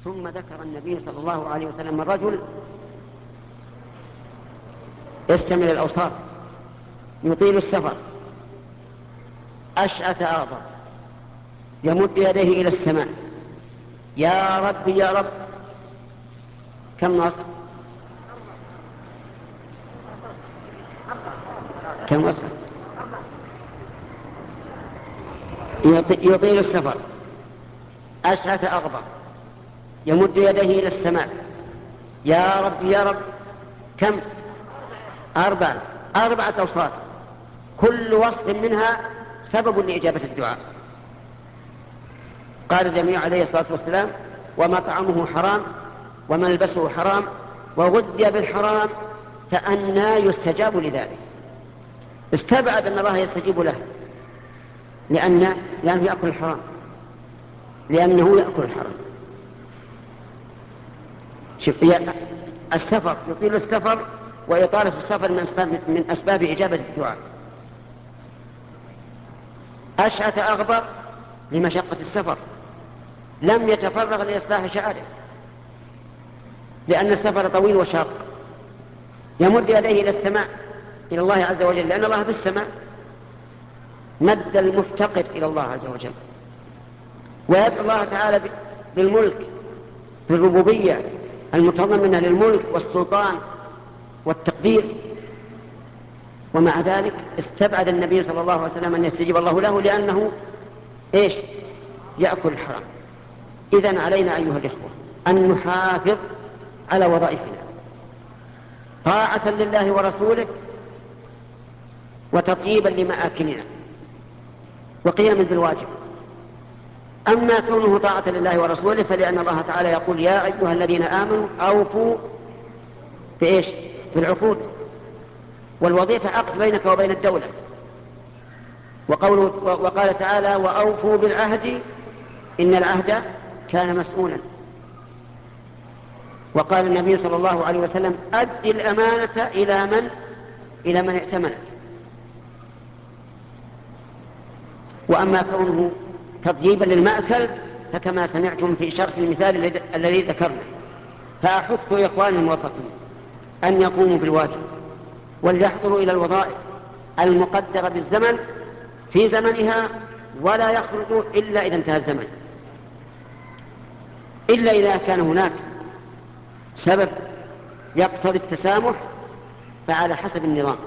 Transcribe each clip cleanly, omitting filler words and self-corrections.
ثم ذكر النبي صلى الله عليه وسلم الرجل يستمع الأوصاف، يطيل السفر، أشعث أغبر، يمد يديه إلى السماء، يا رب يا رب. كم وصف؟ كم وصف؟ يطيل السفر، أشعث أغبر، يمد يديه إلى السماء، يا رب يا رب. كم؟ أربعة أوصاف، كل وصف منها سبب لإجابة الدعاء. قال النبي عليه الصلاة والسلام: ومطعمه حرام وملبسه حرام وغذي بالحرام فأنى يستجاب لذلك. استبعد أن الله يستجيب له لأنه يأكل الحرام، لأنه يأكل الحرام. السفر، يطيل السفر، وإطالة السفر من أسباب إجابة الدعاء. أشعث أغبر لمشقة السفر، لم يتفرغ لإصلاح شعره لأن السفر طويل وشاق. يمد يديه إلى السماء، إلى الله عز وجل، لأن الله بالسماء، مد المفتقر إلى الله عز وجل. ويدعو الله تعالى بالملك، بالربوبية المتضمنة للملك والسلطان والتقدير. ومع ذلك استبعد النبي صلى الله عليه وسلم أن يستجيب الله له لأنه يأكل الحرام. إذن علينا أيها الإخوة أن نحافظ على وظائفنا طاعة لله ورسوله وتطييبا لمآكلنا وقياما بالواجب. أما كونه طاعة لله ورسوله فلأن الله تعالى يقول: يا أيها الذين آمنوا أوفوا بالعقود. والوظيفة عقد بينك وبين الدولة. وقال تعالى: وأوفوا بالعهد إن العهد كان مسؤولا. وقال النبي صلى الله عليه وسلم: أد الأمانة إلى من ائتمنك. وأما كونه تطييبا للمأكل فكما سمعتم في شرح المثال الذي ذكرنا. فأحث إخواني الموفقين أن يقوموا بالواجب وليحضروا إلى الوظائف المقدرة بالزمن في زمنها، ولا يخرجوا إلا إذا انتهى الزمن، إلا إذا كان هناك سبب يقتضي التسامح فعلى حسب النظام.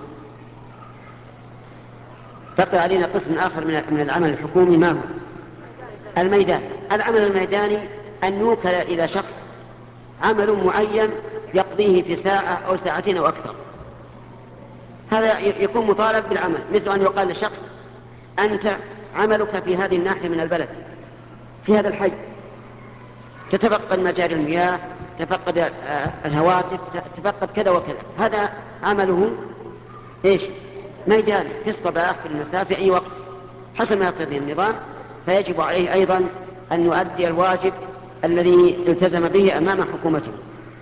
بقي علينا قسم آخر من العمل الحكومي، ما هو الميدان. العمل الميداني أن يوكل إلى شخص عمل معين يقضيه في ساعة أو ساعتين أو أكثر، هذا يكون مطالب بالعمل. مثل أن يقال لشخص: أنت عملك في هذه الناحية من البلد، في هذا الحي، تتفقد مجاري المياه، تفقد الهواتف، تفقد كذا وكذا. هذا عمله ميداني، في الصباح، في المساء، في أي وقت حسب ما يقتضي النظام. فيجب عليه أيضا أن يؤدي الواجب الذي التزم به أمام حكومته.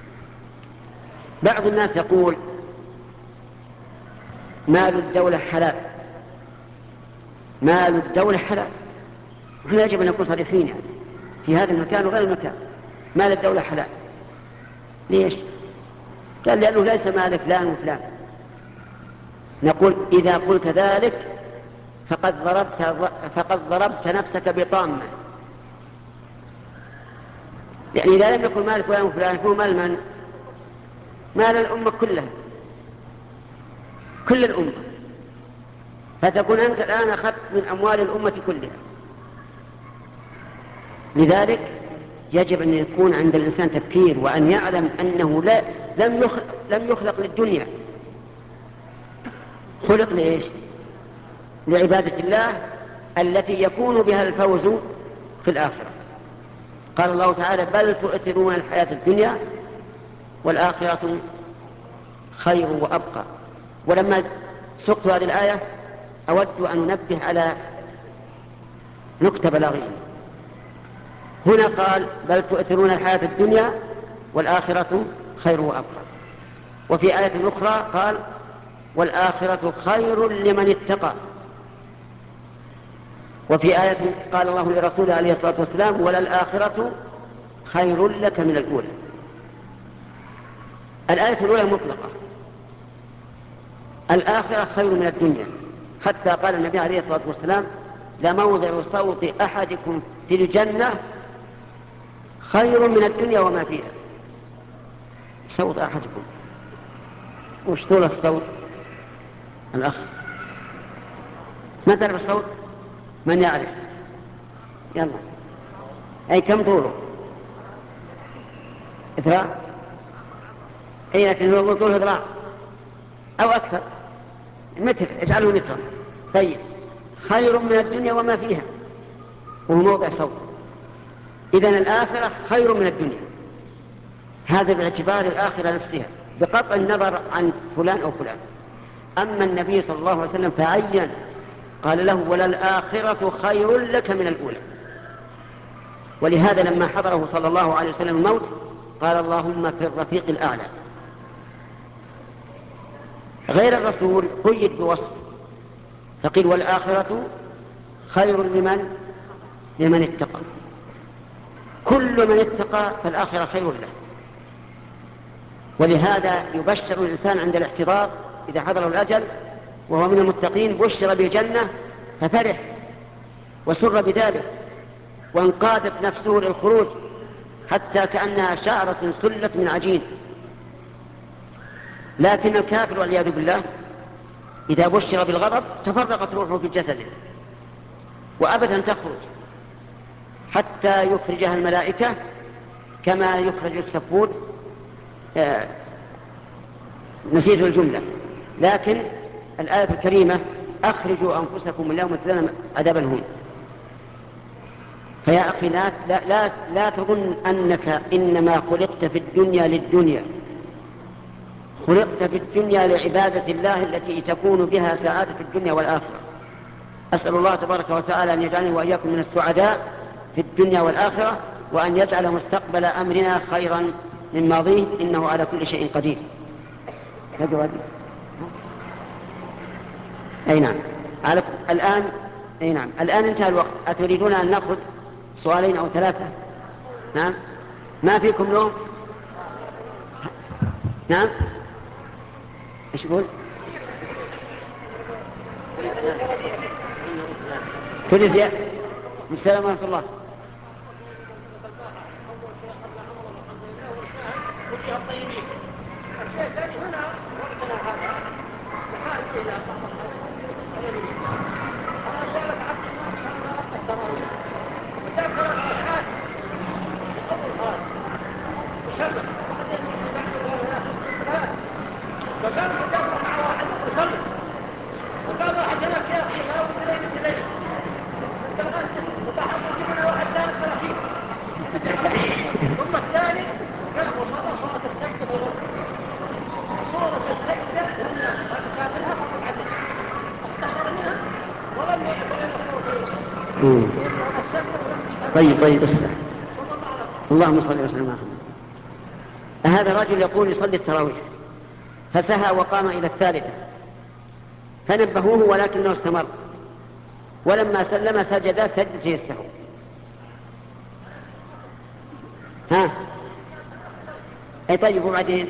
بعض الناس يقول: مال الدولة حلال، مال الدولة حلال. وإحنا يجب أن نكون صريحين في هذا المكان وغير المكان. مال الدولة حلال. ليش؟ قال: لأنه ليس مال فلان وفلان. نقول: إذا قلت ذلك فقد ضربت نفسك بطامة. يعني إذا لم يكن مال فلان وفلان هو مال من؟ مال الأمة كلها، كل الأمة. فتكون أنت الآن أخذت من أموال الأمة كلها. لذلك يجب أن يكون عند الإنسان تفكير، وأن يعلم أنه لم يخلق للدنيا، خلق لإيش؟ لعبادة الله التي يكون بها الفوز في الآخرة. قال الله تعالى: بل تؤثرون الحياة الدنيا والآخرة خير وأبقى. ولما سقت هذه الآية أود أن أنبه على نكتة بلاغية. هنا قال: بل تؤثرون الحياة الدنيا والآخرة خير وأبقى. وفي آية أخرى قال: والآخرة خير لمن اتقى. وفي آية قال الله لرسوله عليه الصلاة والسلام: وللآخرة خير لك من الأولى. الآية الأولى مطلقة، الآخرة خير من الدنيا، حتى قال النبي عليه الصلاة والسلام: لموضع صوت أحدكم في الجنة خير من الدنيا وما فيها. صوت أحدكم، وش طول الصوت؟ الأخ ما تعرف الصوت؟ من يعرف؟ يلا، أي كم طوله؟ ذراع؟ أي لكن هو طوله ذراع أو أكثر، متر، اجعله مترا. طيب، خير من الدنيا وما فيها، وهو موضع صوت. إذن الآخرة خير من الدنيا، هذا باعتبار الآخرة نفسها بقطع النظر عن فلان أو فلان. أما النبي صلى الله عليه وسلم فعين قال له: وللآخرة خير لك من الأولى. ولهذا لما حضره صلى الله عليه وسلم الموت قال: اللهم في الرفيق الأعلى. غير الرسول قيد بوصف فقيل: والآخرة خير لمن اتقى. كل من اتقى فالآخرة خير له. ولهذا يبشر الإنسان عند الاحتضار إذا حضره الأجل وهو من المتقين، بشر بالجنة ففرح وسر بذلك، وانقادت نفسه للخروج حتى كأنها شعرة سلت من عجين. لكن الكافر والعياذ بالله إذا بشر بالغضب تفرقت روحه في جسده وأبدا أن تخرج حتى يخرجها الملائكة كما يخرج السفود نسيج الجملة. لكن الآية الكريمة: أخرجوا أنفسكم من يوم تجزون عذاب الهون. فيا أخي لا تظن أنك إنما خلقت في الدنيا للدنيا، خلقت في الدنيا لعبادة الله التي تكون بها سعادة الدنيا والآخرة. أسأل الله تبارك وتعالى أن يجعلني وإياكم من السعداء في الدنيا والآخرة، وأن يجعل مستقبل أمرنا خيرا من ماضيه، إنه على كل شيء قدير. أي نعم. الآن انتهى الوقت. أتريدون أن نأخذ سؤالين أو ثلاثة؟ نعم. ما فيكم نوم؟ نعم. ايش يقول؟ تونسيا. السلام ورحمة الله. طيب بس اللهم صل وسلم على محمد. هذا رجل يقول يصلي التراويح فسهى وقام إلى الثالثة فنبهوه ولكنه استمر، ولما سلم سجد سجدتي السهو. أي طيب، وبعدين؟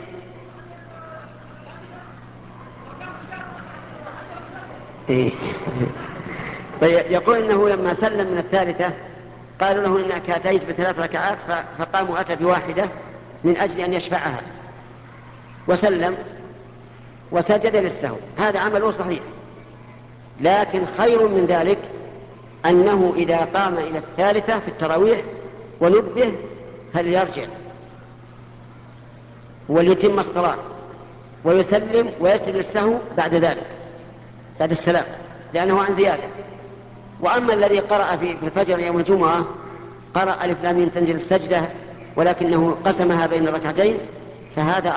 طيب، يقول إنه لما سلم من الثالثة قالوا له إنك أتيت ب3 ركعات، فقام وأتى بواحدة من أجل أن يشفعها وسلم وسجد للسهو. هذا عمله صحيح، لكن خير من ذلك أنه إذا قام إلى الثالثة في التراويح ونبه فليرجع وليتم الصلاة ويسلم ويسجد للسهو بعد ذلك، بعد السلام، لأنه عن زيادة. وأما الذي قرأ في الفجر يوم الجمعة قرأ ألف لام ميم تنزل السجدة ولكنه قسمها بين الركعتين، فهذا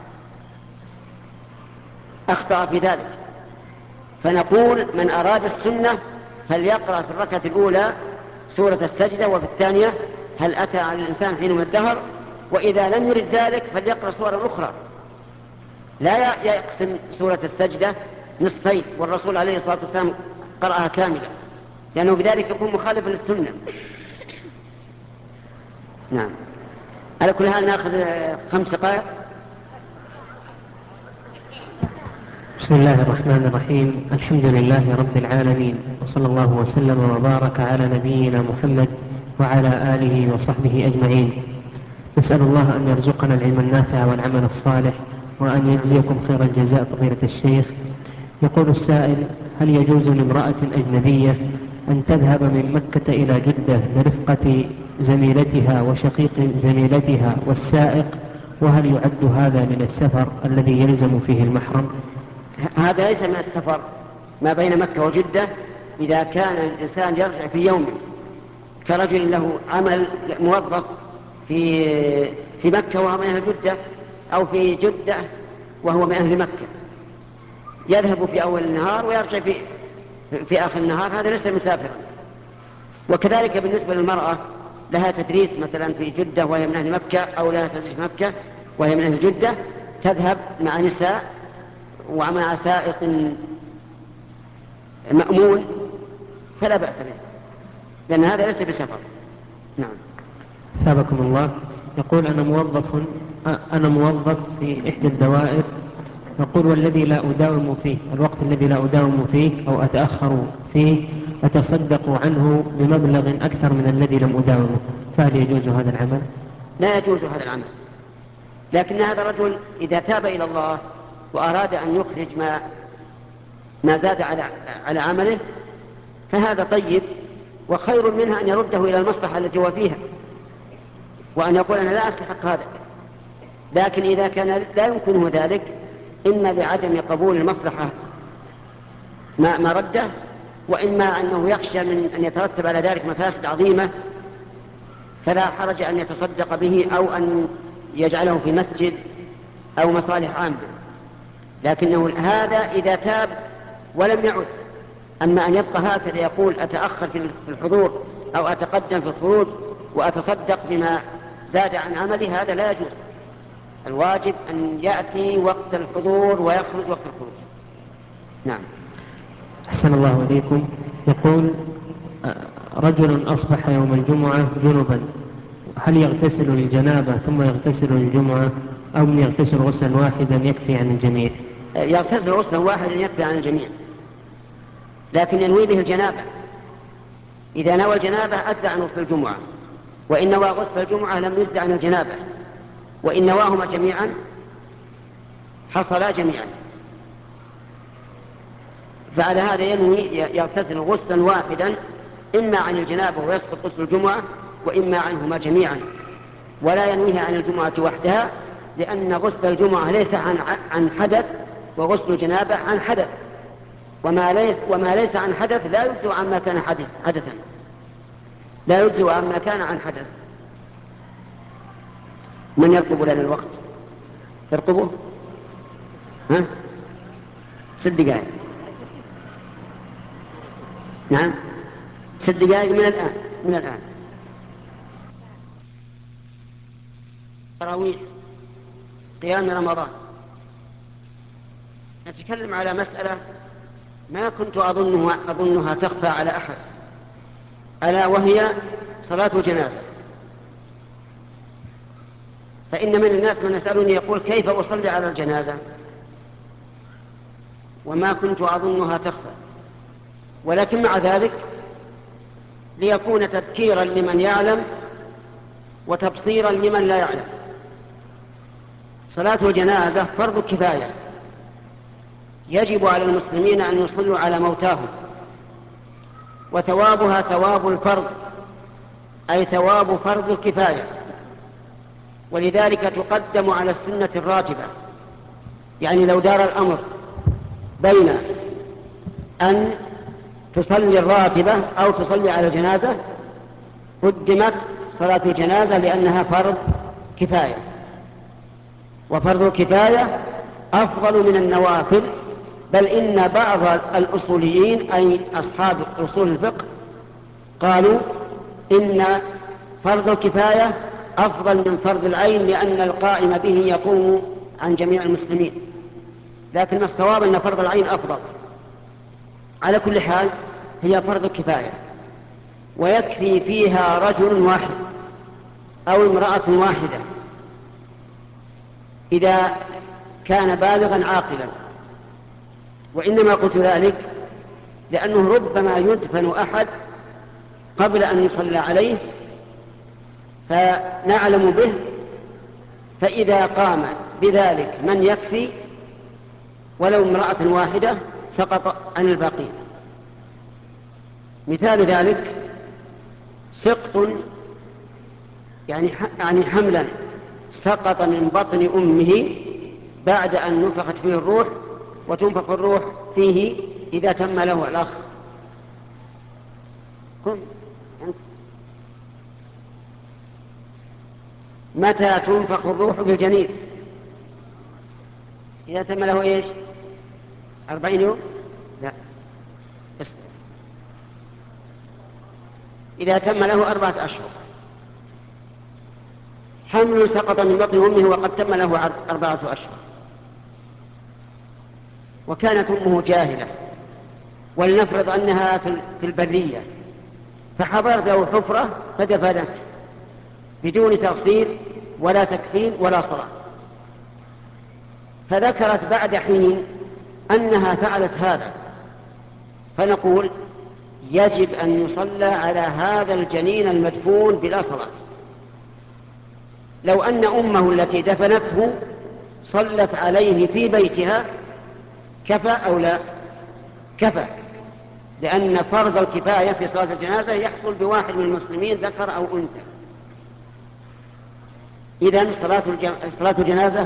أخطأ في ذلك. فنقول: من أراد السنة فليقرأ في الركعة الأولى سورة السجدة، وفي الثانية هل أتى على الإنسان حين من الدهر، وإذا لم يرد ذلك فليقرأ سورة أخرى. لا يقسم سورة السجدة نصفين، والرسول عليه الصلاة والسلام قرأها كاملة، لأنه بذلك يكون مخالفا للسنة. نعم. على كل حال نأخذ 5 دقائق. بسم الله الرحمن الرحيم. الحمد لله رب العالمين، وصلى الله وسلم وبارك على نبينا محمد وعلى آله وصحبه أجمعين. نسأل الله أن يرزقنا العلم النافع والعمل الصالح، وأن يجزيكم خير الجزاء فضيلة الشيخ. يقول السائل: هل يجوز لامرأة أجنبية أن تذهب من مكة إلى جدة برفقة زميلتها وشقيق زميلتها والسائق؟ وهل يعد هذا من السفر الذي يلزم فيه المحرم؟ هذا ليس من السفر ما بين مكة وجدة إذا كان الإنسان يرجع في يوم، كرجل له عمل موظف في مكة وهو من أهل جدة، أو في جدة وهو من أهل مكة، يذهب في أول النهار ويرجع في آخر النهار، هذا ليس مسافرا. وكذلك بالنسبة للمرأة، لها تدريس مثلا في جدة وهي من أهل مكة، أو لها تدريس في مكة وهي من أهل جدة، تذهب مع نساء ومع سائق مأمون فلا بأس به، لأن هذا ليس بسفر. نعم. ثابكم الله. يقول: أنا موظف في إحدى الدوائر، يقول: والذي لا أداوم فيه، الوقت الذي لا أداوم فيه أو أتأخر فيه أتصدق عنه بمبلغ أكثر من الذي لم أداومه، فهل يجوز هذا العمل؟ لا يجوز هذا العمل، لكن هذا الرجل إذا تاب إلى الله وأراد أن يخرج ما زاد على عمله فهذا طيب، وخير منها أن يرده إلى المصلحة التي هو فيها، وأن يقول أنا لا أستحق هذا. لكن إذا كان لا يمكنه ذلك، إما لعدم قبول المصلحة ما رده، وإما أنه يخشى من أن يترتب على ذلك مفاسد عظيمة، فلا حرج أن يتصدق به أو أن يجعله في مسجد أو مصالح عامة. لكنه هذا إذا تاب ولم يعد. أما أن يبقى هكذا يقول أتأخر في الحضور أو أتقدم في الخروج وأتصدق بما زاد عن عمله، هذا لا يجوز. الواجب أن يأتي وقت الحضور ويخرج وقت الخروج. نعم. أحسن الله إليكم. يقول: رجل أصبح يوم الجمعة جنبا، هل يغتسل الجنابة ثم يغتسل الجمعة، أو يغتسل غسلا واحدا يكفي عن الجميع؟ يغتسل غسلا واحدا يكفي عن الجميع، لكن ينوي به الجنابة. إذا نوى الجنابة أجزع عن غسل الجمعة، وإن نوى غسل الجمعة لم يجزع عن الجنابة، وإن نواهما جميعا حصلا جميعا. فعلى هذا ينوي يغتسل غسلا واحدا، إما عن الجنابة ويسقط غسل الجمعة، وإما عنهما جميعا، ولا ينويها عن الجمعة وحدها، لأن غسل الجمعة ليس عن حدث، وغسل الجنابة عن حدث، وما ليس عن حدث لا يجزئ عما كان حدثا، لا يجزئ عما كان عن حدث. من يرقب لنا الوقت؟ ترقبه؟ ها؟ 6 دقائق. نعم، 6 دقائق من الآن. تراويح قيام رمضان. نتكلم على مسألة ما كنت أظنها تخفى على أحد، ألا وهي صلاة الجنازة. فإن من الناس من يسألني يقول: كيف أصلي على الجنازة؟ وما كنت أظنها تخفى، ولكن مع ذلك ليكون تذكيرا لمن يعلم وتبصيرا لمن لا يعلم. صلاة الجنازة فرض كفاية، يجب على المسلمين أن يصلوا على موتاهم، وثوابها ثواب الفرض، أي ثواب فرض الكفاية، ولذلك تقدم على السنة الراتبة. يعني لو دار الأمر بين أن تصلي الراتبة أو تصلي على الجنازة، قدمت صلاة الجنازة لأنها فرض كفاية، وفرض الكفاية أفضل من النوافل. بل إن بعض الأصوليين أي أصحاب أصول الفقه قالوا إن فرض الكفاية أفضل من فرض العين، لأن القائم به يقوم عن جميع المسلمين. لكن الصواب أن فرض العين أفضل. على كل حال هي فرض الكفاية، ويكفي فيها رجل واحد أو امرأة واحدة إذا كان بالغا عاقلا. وإنما قلت ذلك لأنه ربما يدفن أحد قبل أن يصلى عليه فنعلم به، فإذا قام بذلك من يكفي ولو امرأة واحدة سقط عن الباقين. مثال ذلك سقط يعني حملا سقط من بطن أمه بعد أن نفخت فيه الروح، وتنفخ الروح فيه إذا تم له الأخ. متى تنفخ الروح في الجنين؟ إذا تم له إيش؟ 40 يوم؟ لا، إذا تم له 4 أشهر. حمل سقط من بطن أمه وقد تم له 4 أشهر، وكانت أمه جاهلة، ولنفرض أنها في البرية فحضرت له حفرة فدفنت بدون تغسيل ولا تكفين ولا صلاة، فذكرت بعد حين أنها فعلت هذا، فنقول يجب أن يصلى على هذا الجنين المدفون بلا صلاة. لو أن أمه التي دفنته صلت عليه في بيتها كفى أو لا؟ كفى، لأن فرض الكفاية في صلاة الجنازة يحصل بواحد من المسلمين ذكر أو أنثى. إذن صلاة الجنازة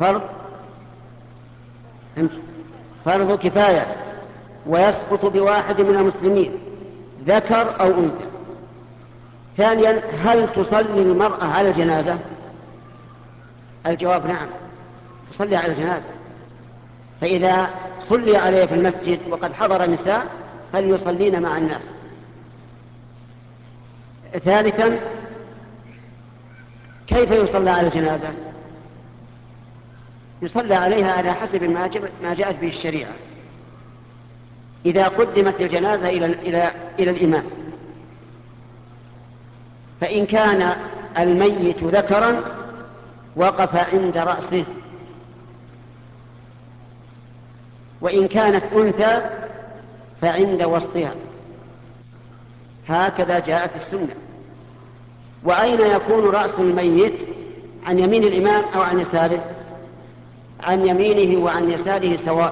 فرض كفاية، ويسقط بواحد من المسلمين ذكر أو أنثى. ثانيا، هل تصلي المرأة على الجنازة؟ الجواب نعم، تصلي على الجنازة، فإذا صلي عليه في المسجد وقد حضر النساء فليصلين مع الناس. ثالثا، كيف يصلى على الجنازة؟ يصلى عليها على حسب ما جاءت به الشريعة. إذا قدمت الجنازة إلى الإمام، فإن كان الميت ذكرا وقف عند رأسه، وإن كانت أنثى فعند وسطها، هكذا جاءت السنة. وأين يكون رأس الميت؟ عن يمين الإمام أو عن يساره؟ عن يمينه وعن يساره سواء.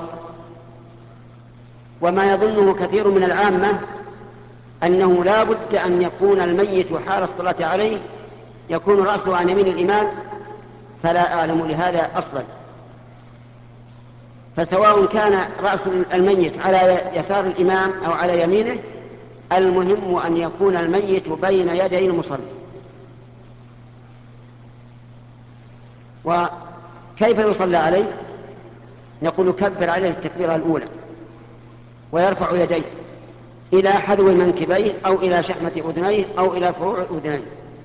وما يظنه كثير من العامة أنه لا بد أن يكون الميت حال الصلاة عليه يكون رأسه عن يمين الإمام، فلا أعلم لهذا أصلا. فسواء كان رأس الميت على يسار الإمام أو على يمينه، المهم أن يكون الميت بين يدي المصلي. وكيف يصلى عليه؟ نقول كبر عليه التكبيرة الأولى، ويرفع يديه إلى حذو منكبيه أو إلى شحمة أذنيه أو إلى فروع أذنيه،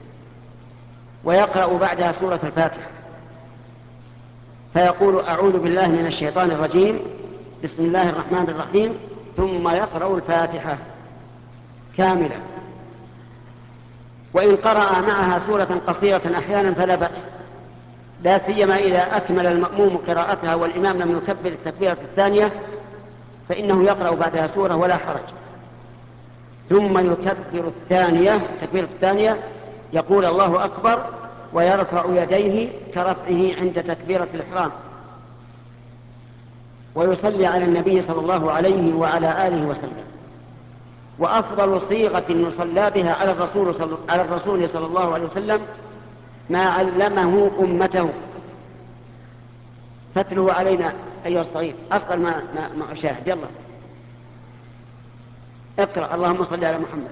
ويقرأ بعدها سورة الفاتحة، فيقول أعوذ بالله من الشيطان الرجيم، بسم الله الرحمن الرحيم، ثم يقرأ الفاتحة كاملة. وإن قرأ معها سورة قصيرة أحيانا فلا بأس، لا سيما إذا أكمل المأموم قراءتها والإمام لم يكبر التكبيرة الثانية، فإنه يقرأ بعدها سورة ولا حرج. ثم يكبر التكبيرة الثانية، يقول الله أكبر، ويرفع يديه كرفعه عند تكبيرة الإحرام، ويصلي على النبي صلى الله عليه وعلى آله وسلم. وأفضل صيغة يصلى بها على الرسول صلى الله عليه وسلم ما علمه أمته. فاتلوا علينا أيها الصغير، أصغر ما أشاهد. يلا اقرأ اللهم صل على محمد.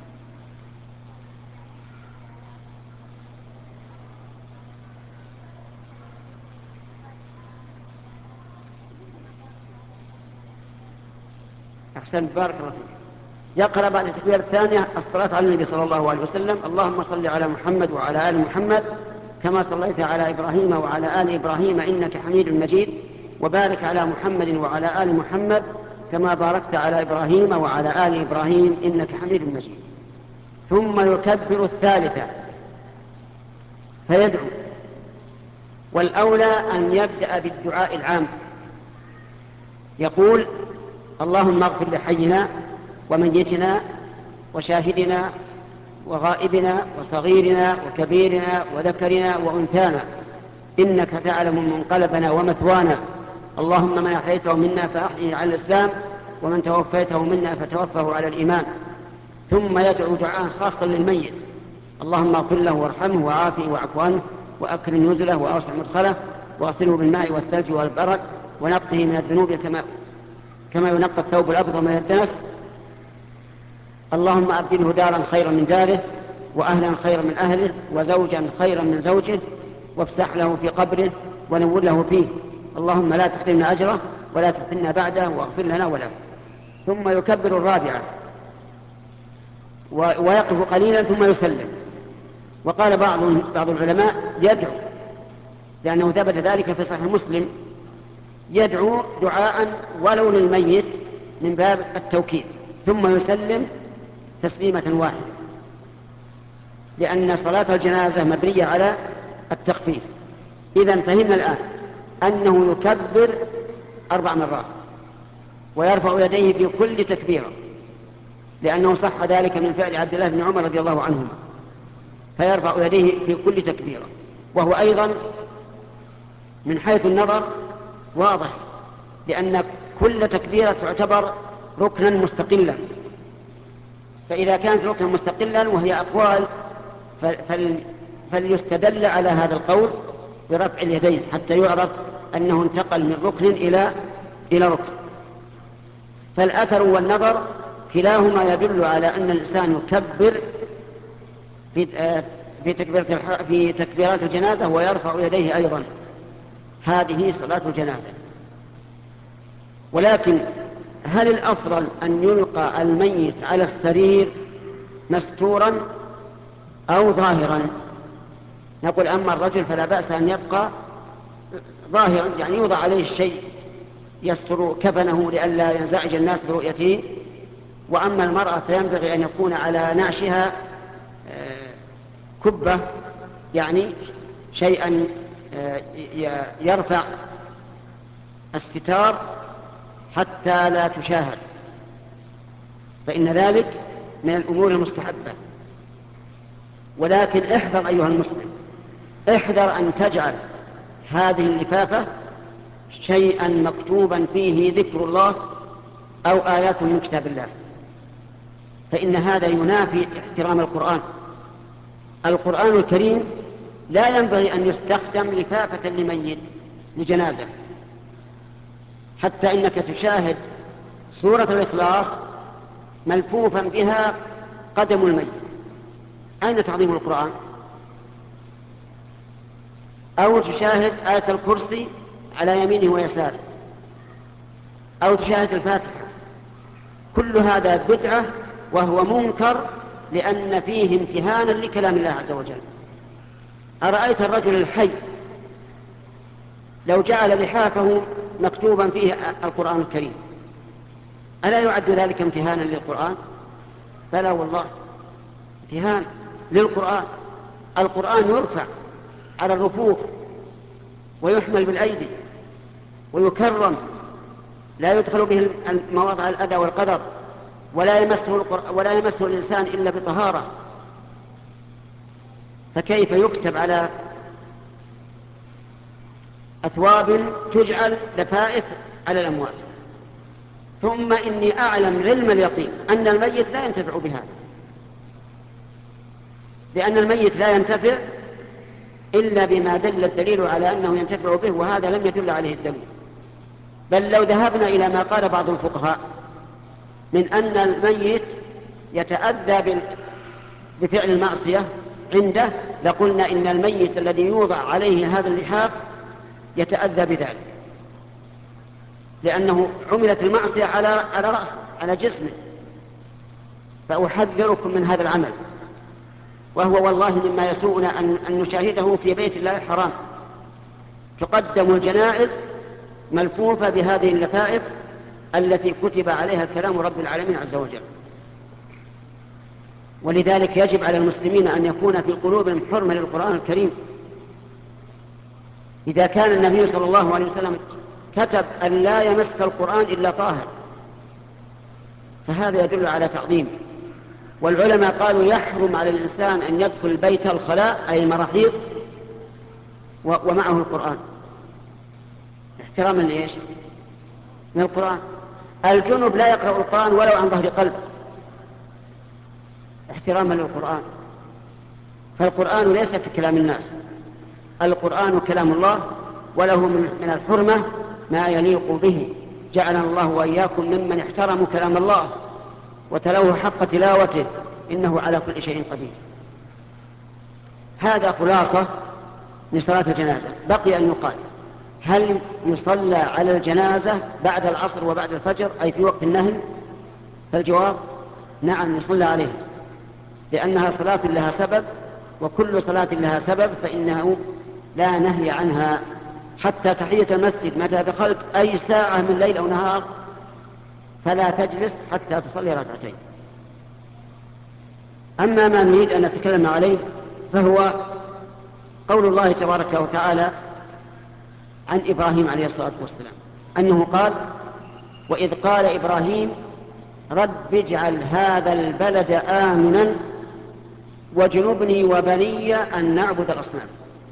أحسن، بارك الله فيك. يقرأ بعد التكبيرة الثانية الصلاة على النبي صلى الله عليه وسلم، اللهم صل على محمد وعلى آل محمد كما صليت على إبراهيم وعلى آل إبراهيم إنك حميد مجيد، وبارك على محمد وعلى آل محمد كما باركت على إبراهيم وعلى آل إبراهيم إنك حميد مجيد. ثم يكبر الثالثة فيدعو. والأولى أن يبدأ بالدعاء العام، يقول: اللهم اغفر لحينا وميتنا وشاهدنا وغائبنا وصغيرنا وكبيرنا وذكرنا وأنثانا، إنك تعلم منقلبنا ومثوانا، اللهم من أحييته منا فأحيه على الإسلام، ومن توفيته منا فتوفه على الإيمان. ثم يدعو دعاء خاصا للميت: اللهم اغفر له وارحمه وعافه واعف عنه وأكرم نزله وأوسع مدخله واغسله بالماء والثلج والبرد ونقه من الذنوب كما ينقى الثوب الأبيض من الدنس. اللهم أبدله دارا خيرا من داره وأهلا خيرا من أهله وزوجا خيرا من زوجه وافسح له في قبره ونور له فيه، اللهم لا تحرمنا أجره ولا تفتنا بعده واغفر لنا وله. ثم يكبر الرابعة ويقف قليلا ثم يسلم. وقال بعض العلماء يدعو، لأنه ثبت ذلك في صحيح مسلم، يدعو دعاء ولو للميت من باب التوكيد، ثم يسلم تسليمة واحدة، لأن صلاة الجنازة مبنية على التخفيف. إذن فهمنا الآن أنه يكبر 4 مرات ويرفع يديه في كل تكبيرة، لأنه صح ذلك من فعل عبد الله بن عمر رضي الله عنهما، فيرفع يديه في كل تكبيرة. وهو أيضا من حيث النظر واضح، لأن كل تكبيرة تعتبر ركنا مستقلا، فإذا كانت ركنا مستقلا وهي أقوال فليستدل على هذا القول برفع اليدين حتى يعرف أنه انتقل من ركن إلى ركن. فالأثر والنظر كلاهما يدل على أن الإنسان يكبر في تكبيرات الجنازة ويرفع يديه أيضا. هذه صلاة الجنازة. ولكن هل الأفضل أن يلقى الميت على السرير مستورا أو ظاهرا؟ نقول: أما الرجل فلا بأس أن يبقى ظاهرا، يعني يوضع عليه الشيء يستر كفنه لئلا ينزعج الناس برؤيته. وأما المرأة فينبغي أن يكون على نعشها كبة، يعني شيئا يرفع الستار حتى لا تشاهد، فإن ذلك من الأمور المستحبة. ولكن احذر أيها المسلم، احذر أن تجعل هذه اللفافة شيئا مكتوبا فيه ذكر الله أو آيات من كتاب الله، فإن هذا ينافي احترام القرآن. القرآن الكريم لا ينبغي أن يستخدم لفافة لميت لجنازة، حتى إنك تشاهد سورة الإخلاص ملفوفا بها قدم الميت. أين تعظيم القرآن؟ أو تشاهد آية الكرسي على يمينه ويساره، أو تشاهد الفاتحة. كل هذا بدعة وهو منكر، لأن فيه امتهانا لكلام الله عز وجل. أرأيت الرجل الحي لو جعل لحافه مكتوبا فيه القرآن الكريم، ألا يعد ذلك امتهانا للقرآن؟ فلا والله، امتهان للقرآن. القرآن يرفع على الرفوف ويحمل بالأيدي ويكرم، لا يدخل به مواضع الأذى والقدر، ولا يمسه الإنسان إلا بطهارة. فكيف يكتب على أثواب تجعل لفائف على الأموات؟ ثم إني أعلم علم اليقين أن الميت لا ينتفع بهذا، لأن الميت لا ينتفع إلا بما دل الدليل على أنه ينتفع به، وهذا لم يدل عليه الدليل. بل لو ذهبنا إلى ما قال بعض الفقهاء من أن الميت يتأذى بفعل المعصية عنده، لقلنا إن الميت الذي يوضع عليه هذا اللحاف يتأذى بذلك، لأنه عملت المعصية على رأسه على جسمه. فأحذركم من هذا العمل، وهو والله مما يسوءنا أن نشاهده في بيت الله الحرام. تقدم الجنائز ملفوفة بهذه اللفائف التي كتب عليها كلام رب العالمين عز وجل. ولذلك يجب على المسلمين أن يكون في قلوبهم حرمة للقرآن الكريم إذا كان النبي صلى الله عليه وسلم كتب أن لا يمس القرآن إلا طاهر فهذا يدل على تعظيم. والعلماء قالوا يحرم على الإنسان أن يدخل بيت الخلاء أي المراحيض ومعه القرآن احتراما لإيش؟ من القرآن. الجنب لا يقرأ القرآن ولو عن ظهر قلب احتراما للقرآن. فالقرآن ليس ككلام الناس، القرآن كلام الله وله من الحرمة ما يليق به. جعلنا الله وإياكم ممن احترموا كلام الله وتلوه حق تلاوته إنه على كل شيء قدير. هذا خلاصة لصلاة الجنازة. بقي أن يقال هل يصلى على الجنازة بعد العصر وبعد الفجر أي في وقت النهي؟ فالجواب نعم يصلى عليه، لأنها صلاة لها سبب، وكل صلاة لها سبب فإنه لا نهي عنها. حتى تحية المسجد متى دخلت أي ساعة من ليل أو نهار فلا تجلس حتى تصلي ركعتين. أما ما نريد أن نتكلم عليه فهو قول الله تبارك وتعالى عن إبراهيم عليه الصلاة والسلام أنه قال: وإذ قال إبراهيم رب اجعل هذا البلد آمنا واجنبني وبني أن نعبد الأصنام.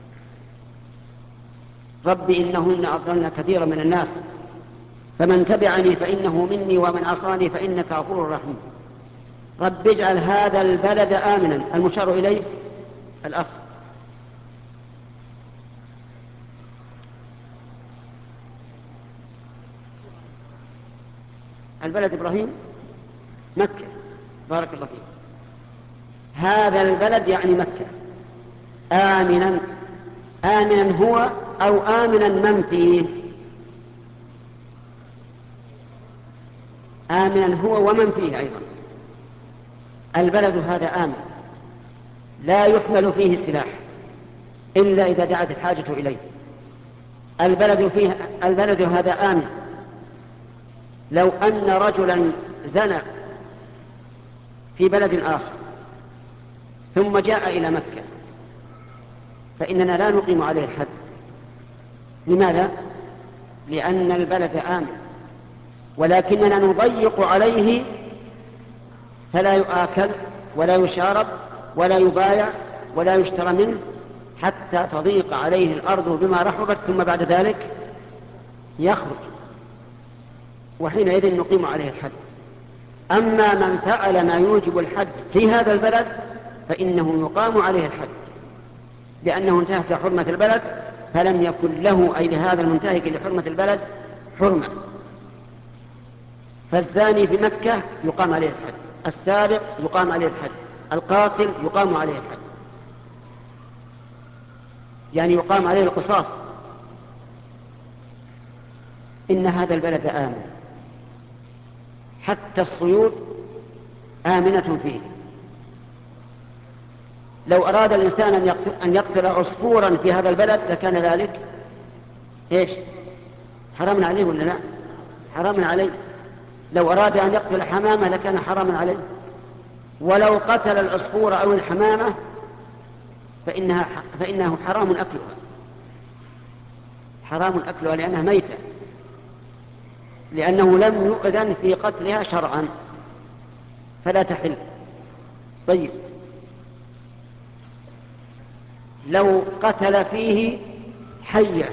رب إنهن أضللن كثيرا من الناس فمن تبعني فإنه مني ومن عصاني فإنك غفور رحيم. رب اجعل هذا البلد آمنا، المشار إليه الأخ. البلد إبراهيم مكة، بارك الله فيك. هذا البلد يعني مكة آمنا، آمنا هو أو آمنا من فيه؟ آمنا هو ومن فيه أيضا. البلد هذا آمن لا يحمل فيه سلاح إلا إذا دعت الحاجة إليه. البلد هذا آمن. لو أن رجلا زنى في بلد آخر ثم جاء إلى مكة فإننا لا نقيم عليه الحد. لماذا؟ لأن البلد آمن، ولكننا نضيق عليه فلا يؤكل ولا يشارب ولا يبايع ولا يشترى منه حتى تضيق عليه الأرض بما رحبت ثم بعد ذلك يخرج، وحينئذ نقيم عليه الحد. أما من فعل ما يوجب الحد في هذا البلد فإنه يقام عليه الحد، لأنه انتهك حرمة البلد فلم يكن له أي لهذا المنتهك لحرمة البلد حرمة. فالزاني في مكة يقام عليه الحد، السارق يقام عليه الحد، القاتل يقام عليه الحد، يعني يقام عليه القصاص. إن هذا البلد آمن، حتى الصيود آمنة فيه. لو أراد الإنسان أن يقتل عصفورا في هذا البلد لكان ذلك إيش؟ حراما عليه ولا لا؟ حراما عليه. لو أراد أن يقتل حمامة لكان حراما عليه. ولو قتل العصفور أو الحمامة فإنه حرام أكلها، حرام أكلها لأنها ميتة، لأنه لم يؤذن في قتلها شرعا فلا تحل. طيب لو قتل فيه حية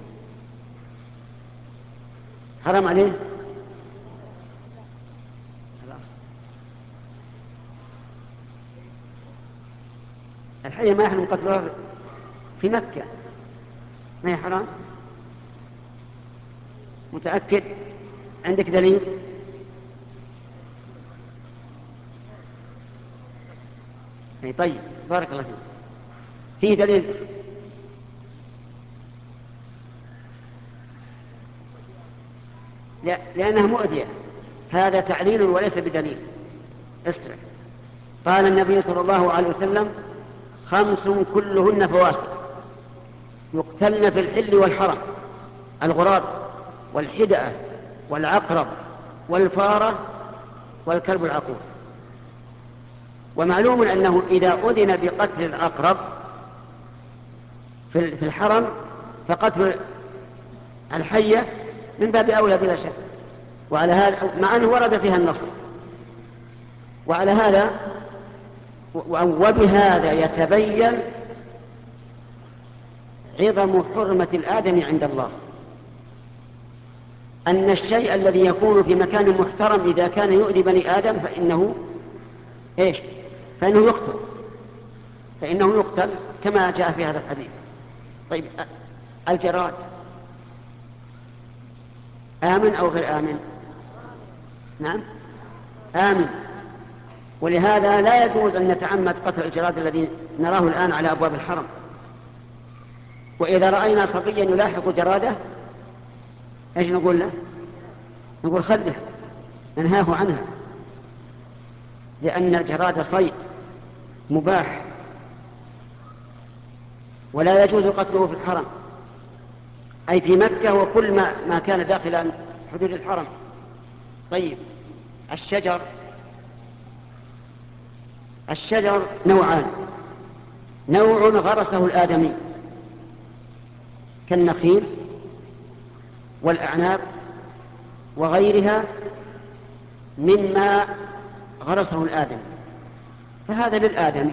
حرام عليه؟ الحية ما يحرم قتلها في مكة، ما هي حرام؟ متأكد؟ عندك دليل؟ طيب بارك الله فيك. فيه دليل؟ لا، لأنها مؤذية. هذا تعليل وليس بدليل. اسمع، قال النبي صلى الله عليه وسلم: 5 كلهن فواسق يقتلن في الحل والحرم: الغراب والحدأة والعقرب والفارة والكلب العقور. ومعلوم أنه إذا أذن بقتل العقرب في الحرم فقتل الحية من باب أولى بلا شك، وعلى هذا مع أنه ورد فيها النص. وعلى هذا وبهذا يتبين عظم حرمة الآدم عند الله، أن الشيء الذي يكون في مكان محترم إذا كان يؤذي بني آدم فإنه يقتل كما جاء في هذا الحديث. طيب الجراد آمن أو غير آمن؟ نعم آمن، ولهذا لا يجوز أن نتعمد قتل الجراد الذي نراه الآن على أبواب الحرم. وإذا رأينا صبيا يلاحق جرادة ايش نقول له؟ نقول خله، ننهاه عنها، لأن الجراد صيد مباح ولا يجوز قتله في الحرم، أي في مكة وكل ما كان داخل حدود الحرم. طيب الشجر نوعان: نوع غرسه الآدمي كالنخيل والأعناب وغيرها مما غرسه الآدمي، فهذا للآدمي،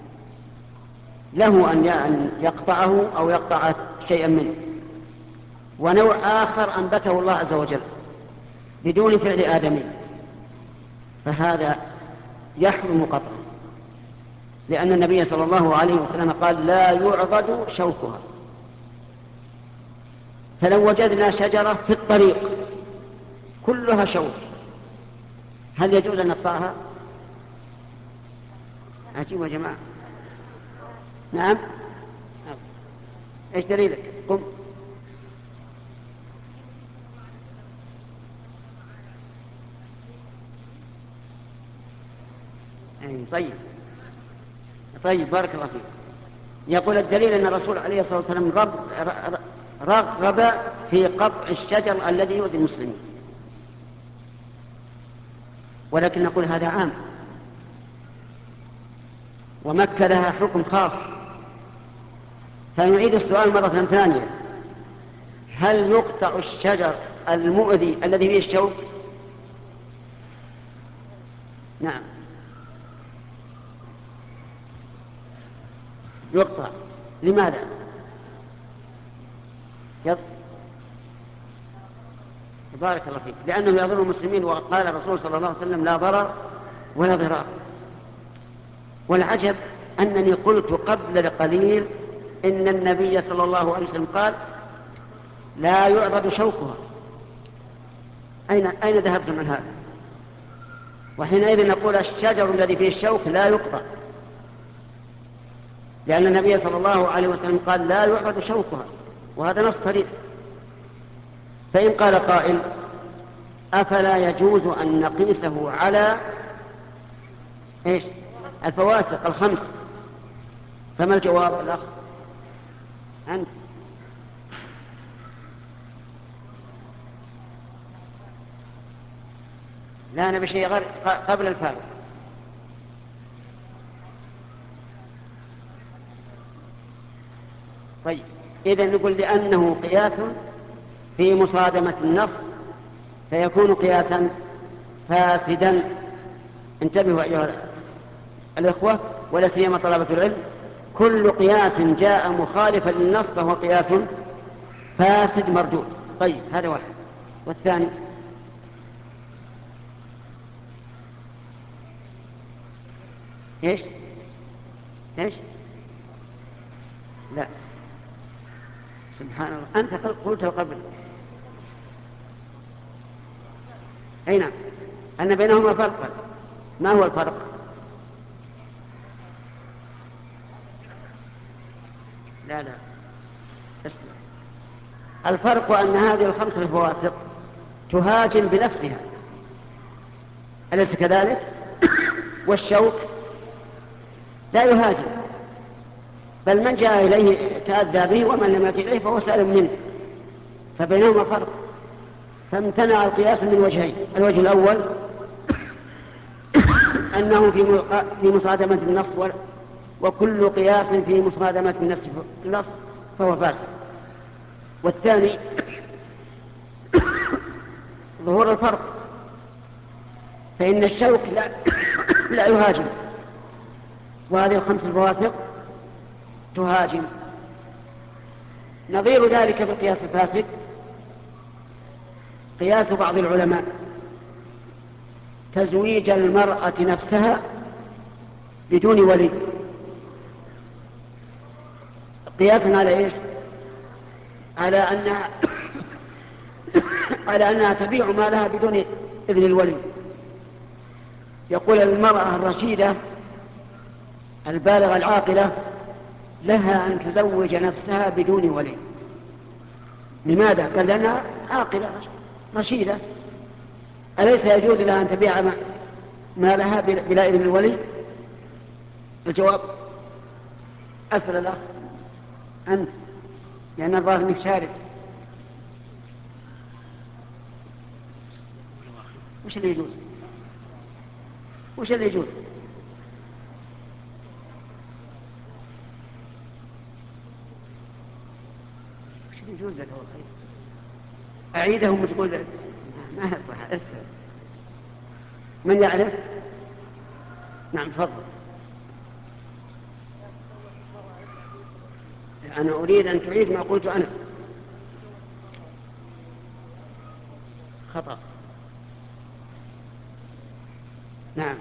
له أن يقطعه أو يقطع شيئا منه. ونوع آخر أنبته الله عز وجل بدون فعل آدمي، فهذا يحرم قطعه، لأن النبي صلى الله عليه وسلم قال: لا يعضد شوكها. فلو وجدنا شجرة في الطريق كلها شوك، هل يجوز أن نقطعها؟ عجيب يا جماعة. نعم، ايش دليلك؟ قم. طيب بارك الله فيك. يقول الدليل أن الرسول عليه الصلاة والسلام رغب في قطع الشجر الذي يؤذي المسلمين، ولكن نقول هذا عام، ومكة لها حكم خاص. فنعيد السؤال مرة ثانية: هل يقطع الشجر المؤذي الذي فيه الشوك؟ نعم يقطع. لماذا؟ بارك الله فيك. لأنه يضر المسلمين، وقال الرسول صلى الله عليه وسلم: لا ضرر ولا ضرار. والعجب أنني قلت قبل قليل إن النبي صلى الله عليه وسلم قال: لا يعضد شوكها. أين ذهبتم من هذا؟ وحينئذ نقول الشجر الذي فيه الشوك لا يقطع، لأن النبي صلى الله عليه وسلم قال: لا يعضد شوكها، وهذا نص صريح. فإن قال قائل: أفلا يجوز أن نقيسه على الفواسق الخمس؟ فما الجواب الأخ؟ أنت لا نبي شيء غير قبل الفارق. طيب إذن نقول لأنه قياس في مصادمة النص فيكون قياسا فاسدا. انتبهوا أيها الإخوة، ولا سيما طلبة العلم: كل قياس جاء مخالفا للنص فهو قياس فاسد مردود. طيب هذا واحد. والثاني ايش؟ لا سبحان الله، أنت قلت قبل. أي نعم، أن بينهما فرقا. ما هو الفرق؟ لا اسمع. الفرق أن هذه الخمس الفواسق تهاجم بنفسها، أليس كذلك؟ والشوك لا يهاجم، بل من جاء إليه تأذى به، ومن لم يأتي إليه فهو سالم منه، فبينهما فرق. فامتنع القياس من وجهين: الوجه الأول أنه في مصادمة النص، وكل قياس في مصادمة النص فهو فاسد. والثاني ظهور الفرق، فإن الشوك لا يهاجم، وهذه الخمس الفواسق تهاجم. نظير ذلك بالقياس الفاسد قياس بعض العلماء تزويج المرأة نفسها بدون ولي، قياسا على ايش؟ على أنها تبيع مالها بدون إذن الولي. يقول المرأة الرشيدة البالغة العاقلة لها أن تزوج نفسها بدون ولي. لماذا؟ قال لأنها عاقلة رشيدة، أليس يجوز لها أن تبيع مالها بلا إذن الولي؟ الجواب أسأل الله أنت، لأن الظاهر أنك شارد. وش اللي يجوز؟ وش اللي يجوز؟ وش اللي يجوز لك؟ هو خير أعيدهم وتقول ما يصلح. أسأل من يعرف؟ نعم تفضل. أنا أريد أن تعيد ما قلت أنا. خطأ. نعم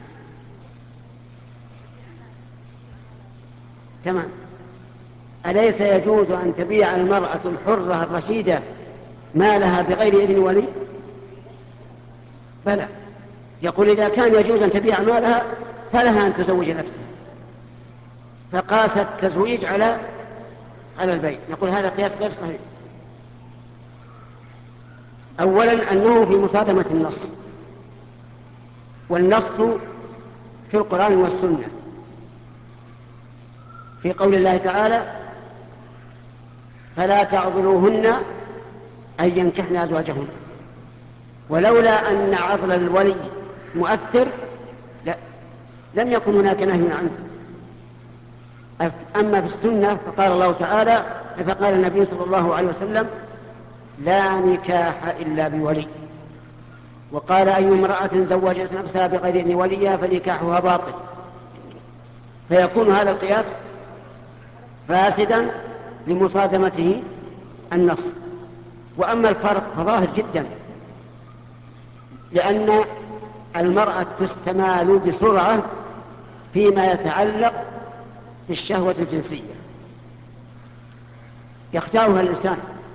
تمام. أليس يجوز أن تبيع المرأة الحرة الرشيدة مالها بغير إذن ولي؟ بلى. يقول إذا كان يجوز أن تبيع مالها فلها أن تزوج نفسها، فقاس التزويج على البيع. يقول هذا قياس غير صحيح. أولا أنه في مصادمة النص، والنص في القرآن والسنة في قول الله تعالى فلا تعضلوهن أن ينكحن أزواجهن، ولولا أن عضل الولي مؤثر لم يكن هناك نهي عنه. أما في السنة فقال الله تعالى فقال النبي صلى الله عليه وسلم لا نكاح إلا بولي، وقال أي امرأة زوجت نفسها بغير إذن وليها فنكاحها باطل. فيكون هذا القياس فاسدا لمصادمته النص. وأما الفرق فظاهر جدا، لأن المرأة تستمال بسرعة فيما يتعلق بالشهوة الجنسية، يختارها الإنسان،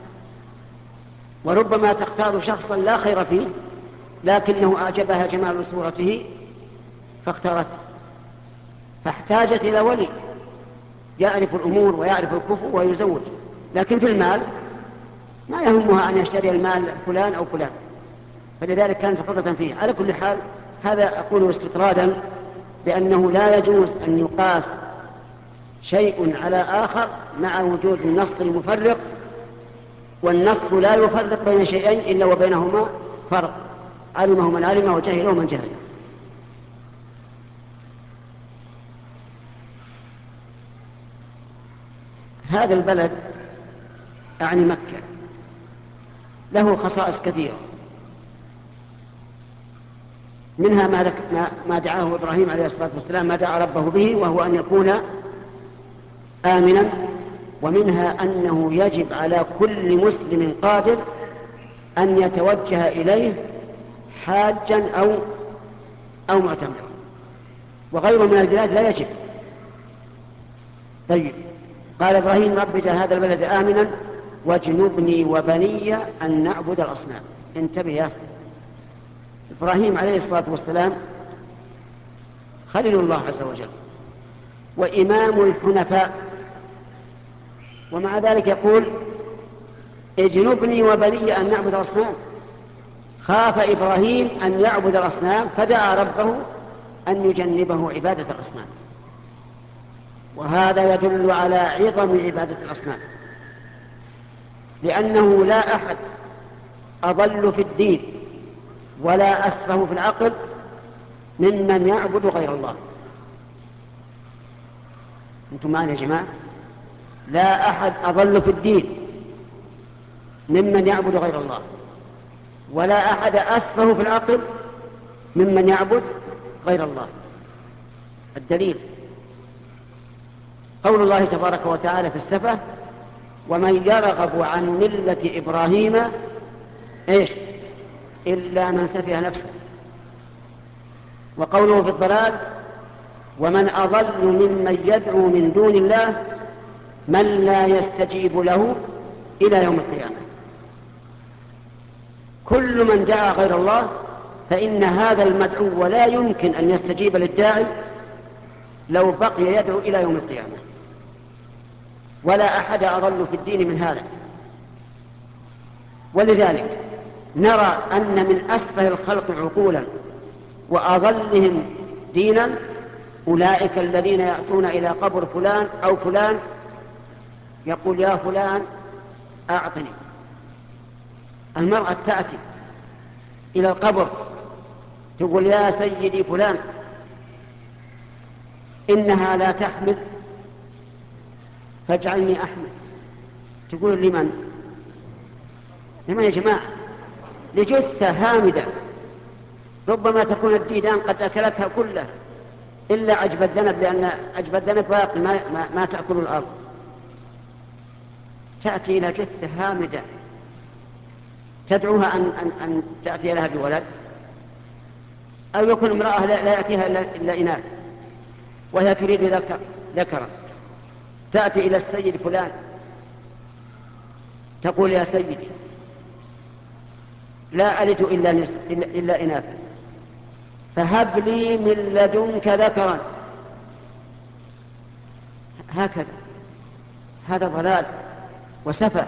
وربما تختار شخصا لا خير فيه لكنه أعجبها جمال صورته فاختارته، فاحتاجت إلى ولي يعرف الأمور ويعرف الكفء ويزوج. لكن في المال ما يهمها أن يشتري المال فلان أو فلان، فلذلك كانت فرضة فيه. على كل حال هذا أقوله استطرادا بأنه لا يجوز أن يقاس شيء على آخر مع وجود النص المفرق، والنص لا يفرق بين شيئين إلا وبينهما فرق، علمه من علم وجهله من جهل. هذا البلد أعني مكة له خصائص كثيرة، منها ما دعاه إبراهيم عليه الصلاة والسلام ما دعا ربه به، وهو أن يكون آمنا، ومنها أنه يجب على كل مسلم قادر أن يتوجه إليه حاجا أو معتمرا، وغيره من البلاد لا يجب. طيب قال إبراهيم رب اجعل هذا البلد آمنا واجنبني وبني أن نعبد الأصنام. انتبه يا أخي، إبراهيم عليه الصلاة والسلام خليل الله عز وجل وإمام الحنفاء، ومع ذلك يقول اجنبني وبني أن نعبد الأصنام. خاف إبراهيم أن يعبد الأصنام فدعا ربه أن يجنبه عبادة الأصنام، وهذا يدل على عظم عبادة الأصنام، لأنه لا أحد أضل في الدين ولا أسفه في العقل ممن يعبد غير الله. أنتم معنا يا جماعة؟ لا أحد أضل في الدين ممن يعبد غير الله، ولا أحد أسفه في العقل ممن يعبد غير الله. الدليل قول الله تبارك وتعالى في السفة: ومن يرغب عن ملة إبراهيم إلا من سفه نفسه. وقوله في الضلال: ومن أضل ممن يدعو من دون الله من لا يستجيب له إلى يوم القيامة. كل من دعا غير الله فإن هذا المدعو لا يمكن أن يستجيب للداعي لو بقي يدعو إلى يوم القيامة، ولا أحد أضل في الدين من هذا. ولذلك نرى أن من أسفه الخلق عقولا وأضلهم دينا أولئك الذين يأتون إلى قبر فلان أو فلان يقول: يا فلان أعطني. المرأة تأتي إلى القبر تقول: يا سيدي فلان، إنها لا تحمل فاجعلني أحمل. تقول: لمن يا جماعة؟ لجثة هامدة ربما تكون الديدان قد أكلتها كلها إلا عجب الذنب، لأن عجب الذنب باقي ما تأكل الأرض. تأتي إلى جثة هامدة تدعوها أن تأتي لها بولد، أو يكون امرأة لا يأتيها إلا إناث وهي تريد ذكرا، تأتي إلى السيد فلان تقول: يا سيدي لا ألد إلا إناثا فهب لي من لدنك ذكرا. هكذا، هذا ضلال وسفه.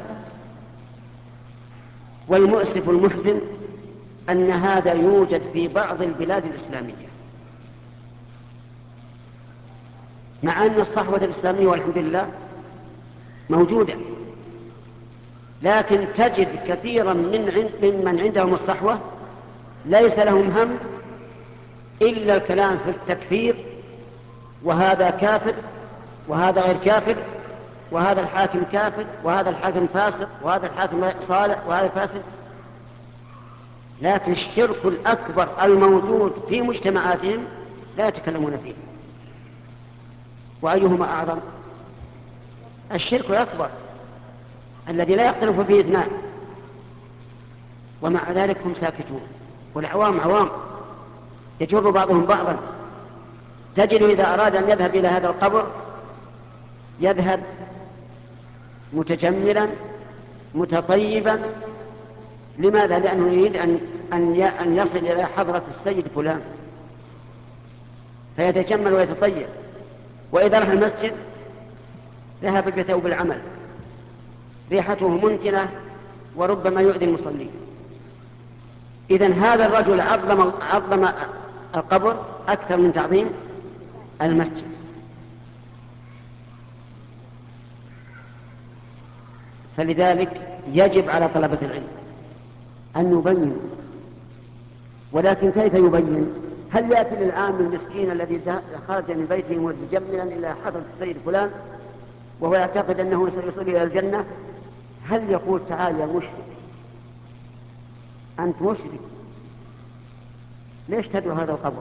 والمؤسف المحزن أن هذا يوجد في بعض البلاد الإسلامية، مع أن الصحوة الإسلامية والحمد لله موجودة، لكن تجد كثيرا من عندهم الصحوة ليس لهم هم إلا الكلام في التكفير، وهذا كافر وهذا غير كافر، وهذا الحاكم كافر وهذا الحاكم فاسق وهذا الحاكم صالح وهذا فاسق. لكن الشرك الأكبر الموجود في مجتمعاتهم لا يتكلمون فيه. وأيهما أعظم؟ الشرك الأكبر الذي لا يختلف فيه اثنان، ومع ذلك هم ساكتون. والعوام عوام يجر بعضهم بعضا. تجد إذا أراد أن يذهب إلى هذا القبر يذهب متجملا متطيبا. لماذا؟ لأنه يريد أن يصل إلى حضرة السيد فلان، فيتجمل ويتطيب. وإذا راح المسجد ذهب بثوب العمل ريحته منتنة وربما يؤذي المصلين. إذن هذا الرجل عظم القبر أكثر من تعظيم المسجد. فلذلك يجب على طلبة العلم أن يبينوا. ولكن كيف يبين؟ هل يأتي للعام المسكين الذي خرج من بيته متجملا إلى حضرة السيد فلان وهو يعتقد أنه سيصل إلى الجنة، هل يقول: تعال يا مشرك، أنت مشرك، ليش تدعو هذا القبر؟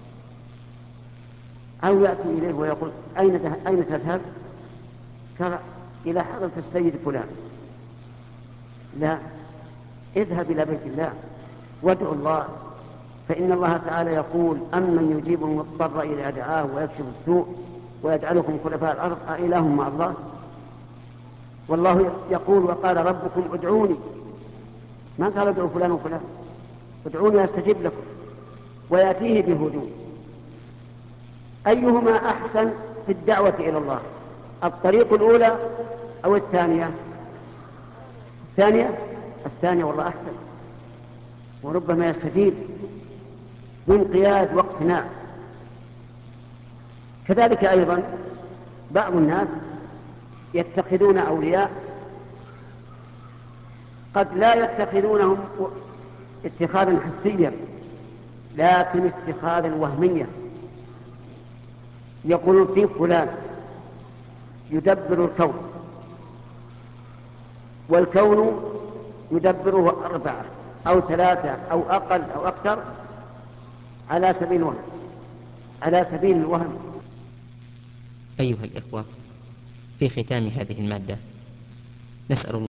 أو يأتي إليه ويقول: أين تذهب؟ ترى إلى حضرة السيد فلان. لا، اذهب إلى بيت الله وادعو الله، فإن الله تعالى يقول: أمن يجيب المضطر إذا دعاه ويكشف السوء ويجعلكم خلفاء الأرض أإله مع الله. والله يقول: وقال ربكم ادعوني، ما قال ادعوا فلان وفلان، ادعوني أستجب لكم، ويأتيه بهدوء. أيهما أحسن في الدعوة إلى الله؟ الطريق الأولى أو الثانية؟ الثانية والله أحسن، وربما يستجيب بانقياد واقتناع. كذلك أيضا بعض الناس يتخذون أولياء قد لا يتخذونهم اتخاذا حسيا، لكن اتخاذا وهميا. يقولون: في فلان يدبر الكون، والكون يدبره 4 أو 3 أو أقل أو أكثر على سبيل الوهم، على سبيل الوهم. أيها الإخوة، في ختام هذه المادة نسأل